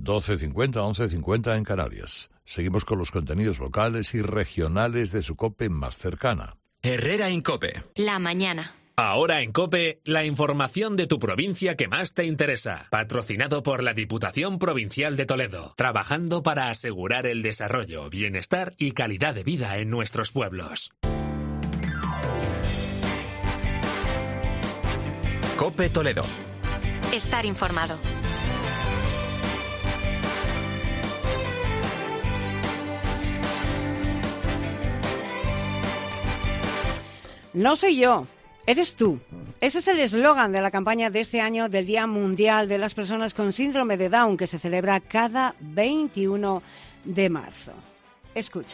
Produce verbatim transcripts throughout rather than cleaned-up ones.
doce cincuenta, once cincuenta en Canarias. Seguimos con los contenidos locales y regionales de su COPE más cercana. Herrera en COPE. La mañana. Ahora en COPE, la información de tu provincia que más te interesa. Patrocinado por la Diputación Provincial de Toledo. Trabajando para asegurar el desarrollo, bienestar y calidad de vida en nuestros pueblos. COPE Toledo. Estar informado. No soy yo, eres tú. Ese es el eslogan de la campaña de este año del Día Mundial de las Personas con Síndrome de Down, que se celebra cada veintiuno de marzo. Escucha.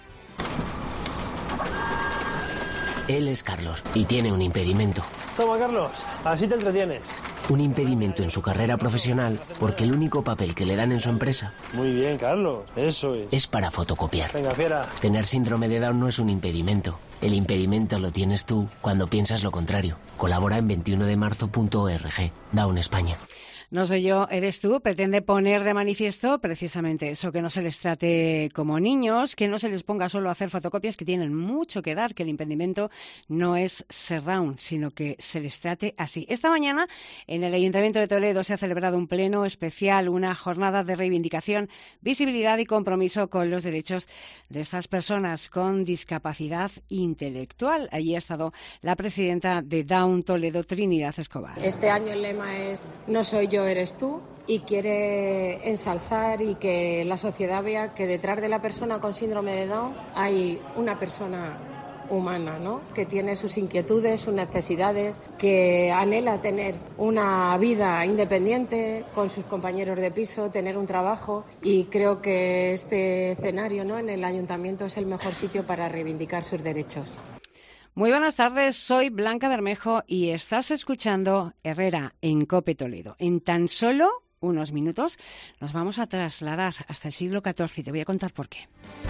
Él es Carlos y tiene un impedimento. Toma, Carlos, así te entretienes. Un impedimento en su carrera profesional porque el único papel que le dan en su empresa... Muy bien, Carlos, eso es. ...es para fotocopiar. Venga, fiera. Tener síndrome de Down no es un impedimento. El impedimento lo tienes tú cuando piensas lo contrario. Colabora en veintiuno de marzo punto org. Down España. No soy yo, eres tú, pretende poner de manifiesto precisamente eso, que no se les trate como niños, que no se les ponga solo a hacer fotocopias, que tienen mucho que dar, que el impedimento no es ser Down, sino que se les trate así. Esta mañana, en el Ayuntamiento de Toledo, se ha celebrado un pleno especial, una jornada de reivindicación, visibilidad y compromiso con los derechos de estas personas con discapacidad intelectual. Allí ha estado la presidenta de Down Toledo, Trinidad Escobar. Este año el lema es "No soy yo, eres tú", y quiere ensalzar y que la sociedad vea que detrás de la persona con síndrome de Down hay una persona humana, ¿no? Que tiene sus inquietudes, sus necesidades, que anhela tener una vida independiente con sus compañeros de piso, tener un trabajo, y creo que este escenario, ¿no?, en el ayuntamiento es el mejor sitio para reivindicar sus derechos. Muy buenas tardes, soy Blanca Bermejo y estás escuchando Herrera en COPE Toledo. En tan solo unos minutos nos vamos a trasladar hasta el siglo catorce y te voy a contar por qué.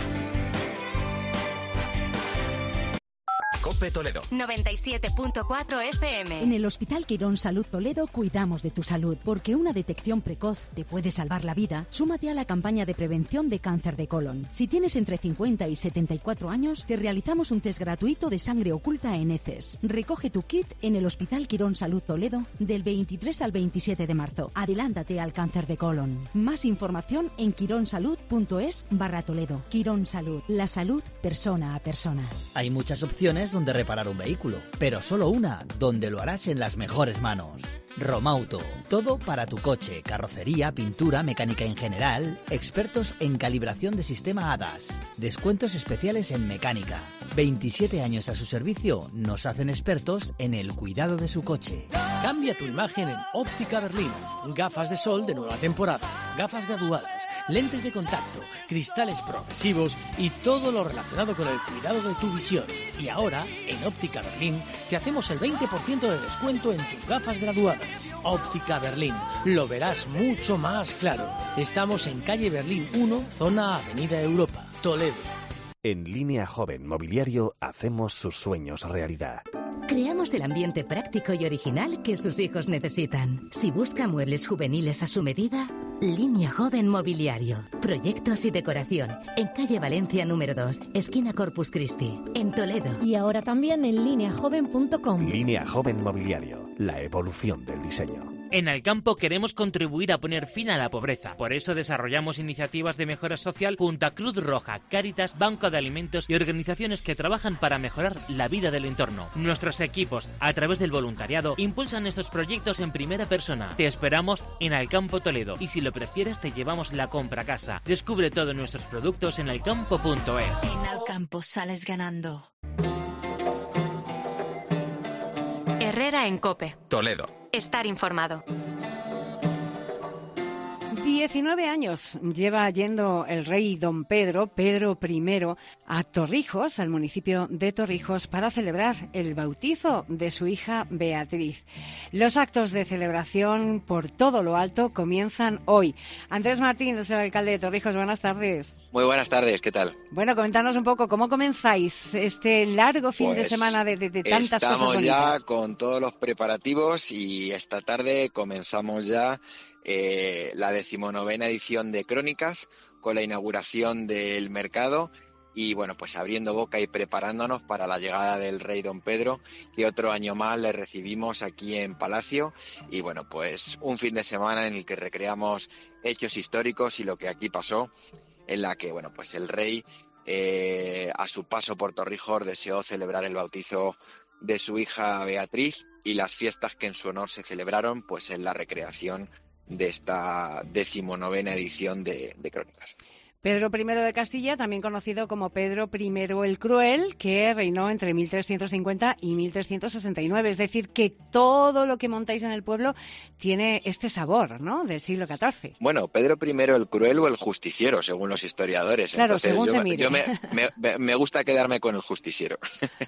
COPE Toledo. noventa y siete punto cuatro F M. En el Hospital Quirón Salud Toledo cuidamos de tu salud, porque una detección precoz te puede salvar la vida. Súmate a la campaña de prevención de cáncer de colon. Si tienes entre cincuenta y setenta y cuatro años, te realizamos un test gratuito de sangre oculta en heces. Recoge tu kit en el Hospital Quirón Salud Toledo del veintitrés al veintisiete de marzo. Adelántate al cáncer de colon. Más información en quironsalud punto es barra Toledo. Quirón Salud. La salud persona a persona. Hay muchas opciones donde reparar un vehículo, pero solo una donde lo harás en las mejores manos. Romauto, todo para tu coche, carrocería, pintura, mecánica en general, expertos en calibración de sistema A D A S, descuentos especiales en mecánica. veintisiete años a su servicio nos hacen expertos en el cuidado de su coche. Cambia tu imagen en Óptica Berlín. Gafas de sol de nueva temporada, gafas graduadas, lentes de contacto, cristales progresivos y todo lo relacionado con el cuidado de tu visión. Y ahora, en Óptica Berlín, te hacemos el veinte por ciento de descuento en tus gafas graduadas. Óptica Berlín, lo verás mucho más claro. Estamos en calle Berlín uno, zona Avenida Europa, Toledo. En Línea Joven Mobiliario hacemos sus sueños realidad. Creamos el ambiente práctico y original que sus hijos necesitan. Si busca muebles juveniles a su medida, Línea Joven Mobiliario. Proyectos y decoración. En calle Valencia número dos, esquina Corpus Christi, en Toledo. Y ahora también en línea joven punto com. Línea Joven Mobiliario. La evolución del diseño. En Alcampo queremos contribuir a poner fin a la pobreza. Por eso desarrollamos iniciativas de mejora social junto a Cruz Roja, Cáritas, Banco de Alimentos y organizaciones que trabajan para mejorar la vida del entorno. Nuestros equipos, a través del voluntariado, impulsan estos proyectos en primera persona. Te esperamos en Alcampo Toledo y si lo prefieres te llevamos la compra a casa. Descubre todos nuestros productos en alcampo punto es. En Alcampo sales ganando. Herrera en COPE. Toledo. Estar informado. diecinueve años lleva yendo el rey don Pedro, Pedro primero, a Torrijos, al municipio de Torrijos, para celebrar el bautizo de su hija Beatriz. Los actos de celebración por todo lo alto comienzan hoy. Andrés Martín es el alcalde de Torrijos. Buenas tardes. Muy buenas tardes, ¿qué tal? Bueno, comentanos un poco, ¿cómo comenzáis este largo fin pues de semana de, de, de tantas cosas bonitas? Estamos ya con todos los preparativos y esta tarde comenzamos ya eh, la decimonovena edición de Crónicas, con la inauguración del mercado y bueno, pues abriendo boca y preparándonos para la llegada del rey Don Pedro, que otro año más le recibimos aquí en Palacio. Y bueno, pues un fin de semana en el que recreamos hechos históricos y lo que aquí pasó, en la que bueno, pues el rey eh, a su paso por Torrijos deseó celebrar el bautizo de su hija Beatriz y las fiestas que en su honor se celebraron pues en la recreación de esta decimonovena edición de, de Crónicas. Pedro primero de Castilla, también conocido como Pedro primero el Cruel, que reinó entre mil trescientos cincuenta y mil trescientos sesenta y nueve. Es decir, que todo lo que montáis en el pueblo tiene este sabor, ¿no?, del siglo catorce. Bueno, Pedro primero el Cruel o el Justiciero, según los historiadores. Claro, Entonces, según yo, se mire. Yo me, me, me gusta quedarme con el Justiciero.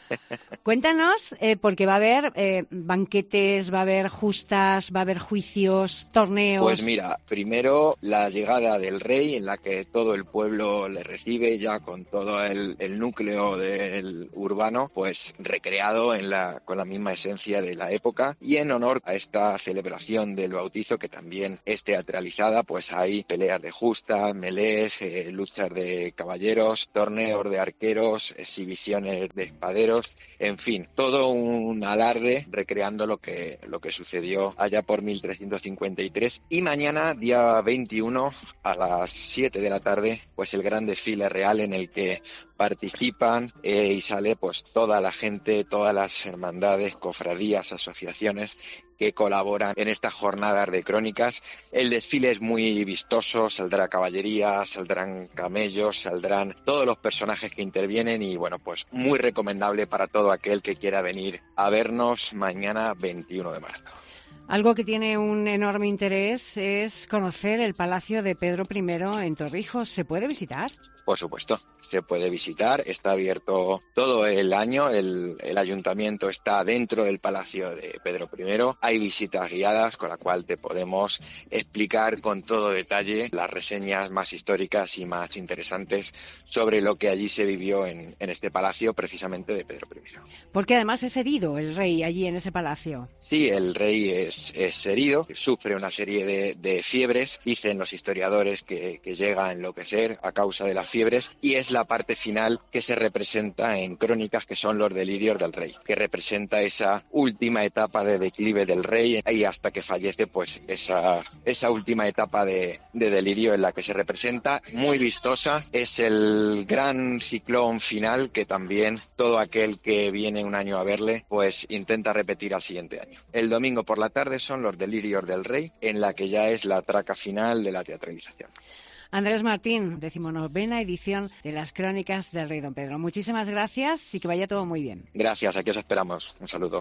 Cuéntanos, eh, porque va a haber eh, banquetes, va a haber justas, va a haber juicios, torneos. Pues mira, primero la llegada del rey, en la que todo el pueblo le recibe ya con todo el, el núcleo del urbano, pues recreado en la, con la misma esencia de la época, y en honor a esta celebración del bautizo, que también es teatralizada, pues hay peleas de justa, melés, eh, luchas de caballeros, torneos de arqueros, exhibiciones de espaderos, en fin, todo un alarde recreando lo que, lo que sucedió allá por mil trescientos cincuenta y tres. Y mañana, día veintiuno, a las siete de la tarde, pues el gran desfile real en el que participan eh, y sale pues toda la gente, todas las hermandades, cofradías, asociaciones que colaboran en estas jornadas de crónicas. El desfile es muy vistoso, saldrá caballería, saldrán camellos, saldrán todos los personajes que intervienen y bueno, pues muy recomendable para todo aquel que quiera venir a vernos mañana veintiuno de marzo. Algo que tiene un enorme interés es conocer el Palacio de Pedro primero en Torrijos. ¿Se puede visitar? Por supuesto, se puede visitar, está abierto todo el año, el, el ayuntamiento está dentro del Palacio de Pedro primero, hay visitas guiadas con la cual te podemos explicar con todo detalle las reseñas más históricas y más interesantes sobre lo que allí se vivió en, en este palacio precisamente de Pedro primero. Porque además es herido el rey allí en ese palacio. Sí, el rey es, es herido, sufre una serie de, de fiebres, dicen los historiadores que, que llega a enloquecer a causa de las fiebres, y es la parte final que se representa en Crónicas, que son los delirios del rey, que representa esa última etapa de declive del rey y hasta que fallece, pues esa, esa última etapa de, de delirio en la que se representa, muy vistosa. Es el gran ciclón final que también todo aquel que viene un año a verle, pues intenta repetir al siguiente año. El domingo por la tarde son los delirios del rey, en la que ya es la traca final de la teatralización. Andrés Martín, decimonovena edición de las Crónicas del Rey Don Pedro. Muchísimas gracias y que vaya todo muy bien. Gracias, aquí os esperamos. Un saludo.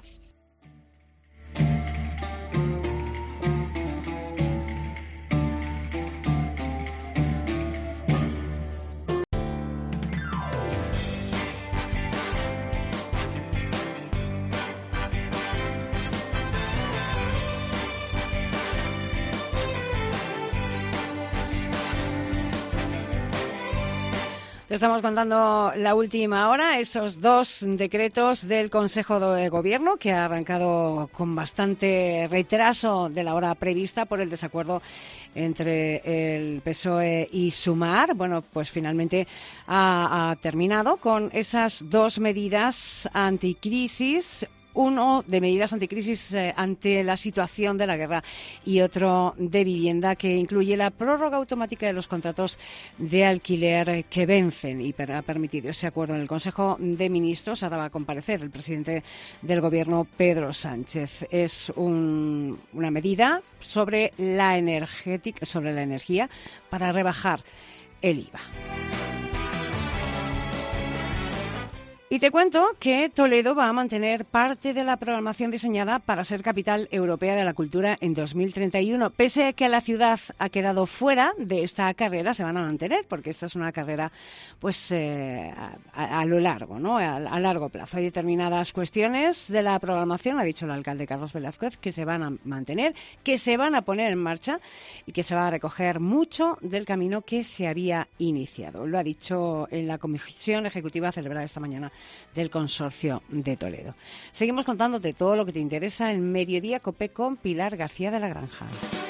Te estamos contando la última hora, esos dos decretos del Consejo de Gobierno que ha arrancado con bastante retraso de la hora prevista por el desacuerdo entre el P S O E y Sumar. Bueno, pues finalmente ha, ha terminado con esas dos medidas anticrisis. Uno de medidas anticrisis eh, ante la situación de la guerra y otro de vivienda, que incluye la prórroga automática de los contratos de alquiler que vencen, y ha permitido ese acuerdo en el Consejo de Ministros. Ahora va a comparecer el presidente del Gobierno, Pedro Sánchez. Es un, una medida sobre la energética, sobre la energía para rebajar el I V A. Y te cuento que Toledo va a mantener parte de la programación diseñada para ser capital europea de la cultura en dos mil treinta y uno. Pese a que la ciudad ha quedado fuera de esta carrera, se van a mantener, porque esta es una carrera pues eh, a, a lo largo, ¿no? A, a largo plazo. Hay determinadas cuestiones de la programación, ha dicho el alcalde Carlos Velázquez, que se van a mantener, que se van a poner en marcha y que se va a recoger mucho del camino que se había iniciado. Lo ha dicho en la comisión ejecutiva celebrada esta mañana del Consorcio de Toledo. Seguimos contándote todo lo que te interesa en Mediodía Cope con Pilar García de la Granja.